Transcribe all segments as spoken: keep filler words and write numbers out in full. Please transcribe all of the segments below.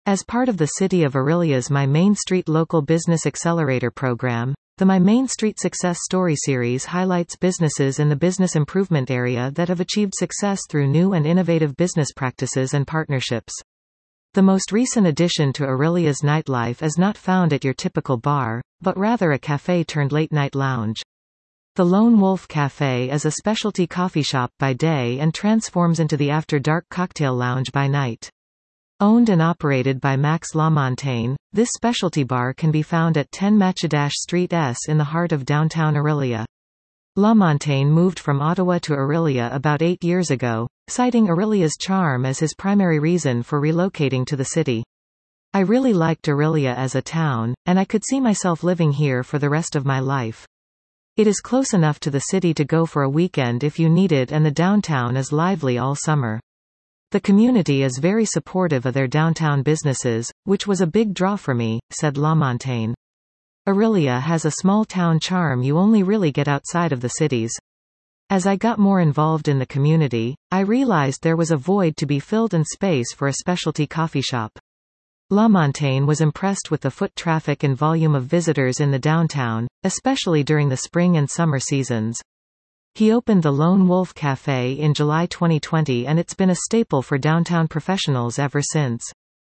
As part of the City of Orillia's My Main Street Local Business Accelerator program, the My Main Street Success Story series highlights businesses in the business improvement area that have achieved success through new and innovative business practices and partnerships. The most recent addition to Orillia's nightlife is not found at your typical bar, but rather a cafe turned late-night lounge. The Lone Wolf Cafe is a specialty coffee shop by day and transforms into the after-dark cocktail lounge by night. Owned and operated by Max Lamontagne, this specialty bar can be found at ten Matchedash Street S in the heart of downtown Orillia. Lamontagne moved from Ottawa to Orillia about eight years ago, citing Orillia's charm as his primary reason for relocating to the city. I really liked Orillia as a town, and I could see myself living here for the rest of my life. It is close enough to the city to go for a weekend if you need it, and the downtown is lively all summer. The community is very supportive of their downtown businesses, which was a big draw for me, said Lamontagne. Orillia has a small town charm you only really get outside of the cities. As I got more involved in the community, I realized there was a void to be filled and space for a specialty coffee shop. Lamontagne was impressed with the foot traffic and volume of visitors in the downtown, especially during the spring and summer seasons. He opened the Lone Wolf Cafe in July twenty twenty, and it's been a staple for downtown professionals ever since.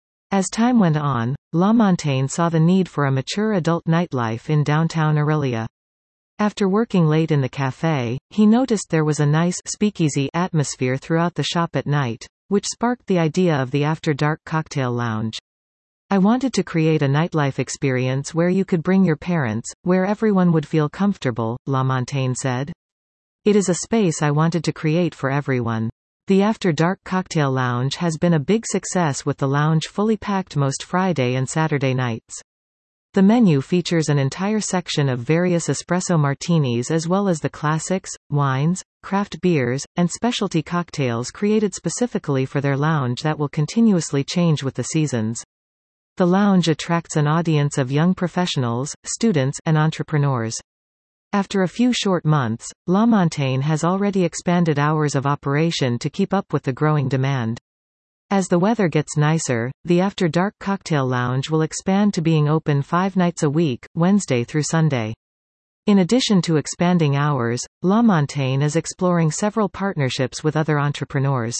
As time went on, Lamontagne saw the need for a mature adult nightlife in downtown Orillia. After working late in the cafe, he noticed there was a nice speakeasy atmosphere throughout the shop at night, which sparked the idea of the after-dark cocktail lounge. I wanted to create a nightlife experience where you could bring your parents, where everyone would feel comfortable, Lamontagne said. It is a space I wanted to create for everyone. The After Dark Cocktail Lounge has been a big success, with the lounge fully packed most Friday and Saturday nights. The menu features an entire section of various espresso martinis, as well as the classics, wines, craft beers, and specialty cocktails created specifically for their lounge that will continuously change with the seasons. The lounge attracts an audience of young professionals, students, and entrepreneurs. After a few short months, Lamontagne has already expanded hours of operation to keep up with the growing demand. As the weather gets nicer, the After Dark Cocktail Lounge will expand to being open five nights a week, Wednesday through Sunday. In addition to expanding hours, Lamontagne is exploring several partnerships with other entrepreneurs.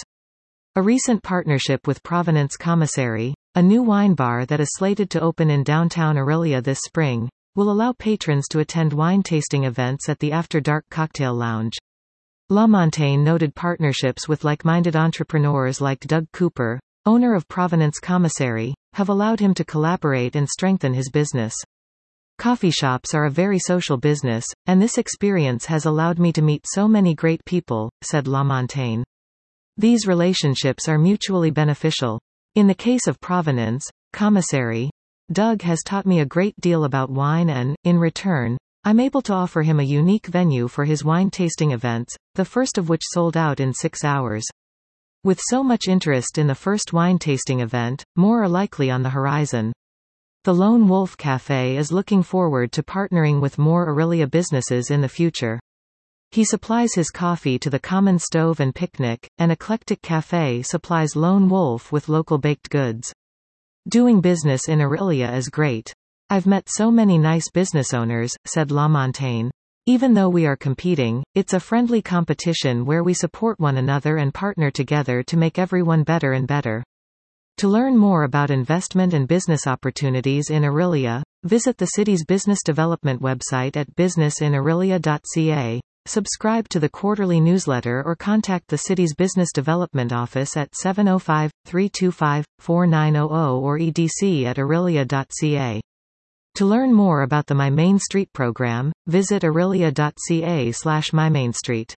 A recent partnership with Provenance Commissary, a new wine bar that is slated to open in downtown Orillia this spring, will allow patrons to attend wine tasting events at the After Dark Cocktail Lounge. Lamontagne noted partnerships with like-minded entrepreneurs like Doug Cooper, owner of Provenance Commissary, have allowed him to collaborate and strengthen his business. Coffee shops are a very social business, and this experience has allowed me to meet so many great people, said Lamontagne. These relationships are mutually beneficial. In the case of Provenance Commissary, Doug has taught me a great deal about wine, and, in return, I'm able to offer him a unique venue for his wine tasting events, the first of which sold out in six hours. With so much interest in the first wine tasting event, more are likely on the horizon. The Lone Wolf Cafe is looking forward to partnering with more Orillia businesses in the future. He supplies his coffee to the Common Stove and Picnic, and Eclectic Cafe supplies Lone Wolf with local baked goods. Doing business in Orillia is great. I've met so many nice business owners, said Lamontagne. Even though we are competing, it's a friendly competition where we support one another and partner together to make everyone better and better. To learn more about investment and business opportunities in Orillia, visit the city's business development website at business in orillia dot c a. Subscribe to the quarterly newsletter or contact the city's business development office at seven oh five, three two five, four nine zero zero or edc at orillia dot c a. To learn more about the My Main Street program, visit orillia dot c a slash my main street.